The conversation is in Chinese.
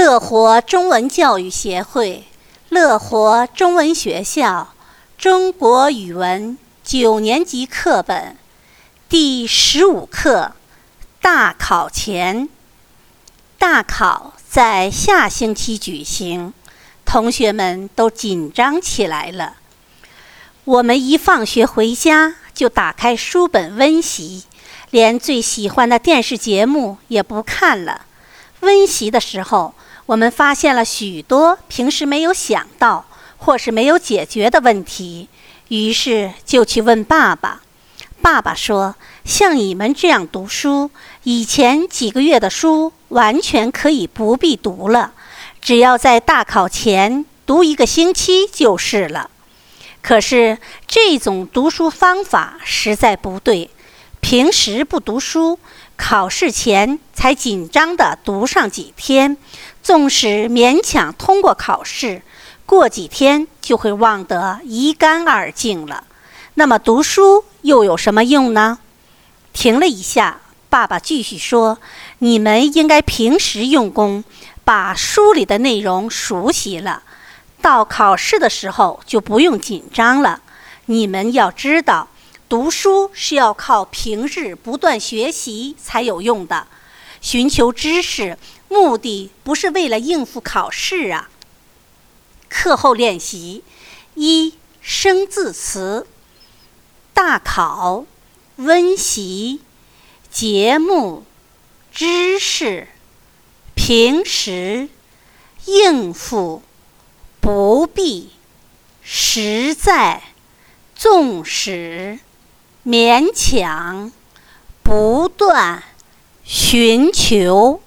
乐活中文教育协会、乐活中文学校中国语文9年级课本第15课大考前。大考在下星期举行，同学们都紧张起来了。我们一放学回家就打开书本温习，连最喜欢的电视节目也不看了。温习的时候，我们发现了许多平时没有想到或是没有解决的问题，于是就去问爸爸。爸爸说，像你们这样读书，以前几个月的书完全可以不必读了，只要在大考前读1个星期就是了。可是这种读书方法实在不对，平时不读书，考试前才紧张地读上几天，纵使勉强通过考试，过几天就会忘得一干二净了。那么读书又有什么用呢？停了一下，爸爸继续说，你们应该平时用功，把书里的内容熟悉了，到考试的时候就不用紧张了。你们要知道，读书是要靠平日不断学习才有用的，寻求知识目的不是为了应付考试啊。课后练习：1. 生字词。大考、温习、节目、知识、平时、应付、不必、实在、纵使、勉强、不断、寻求。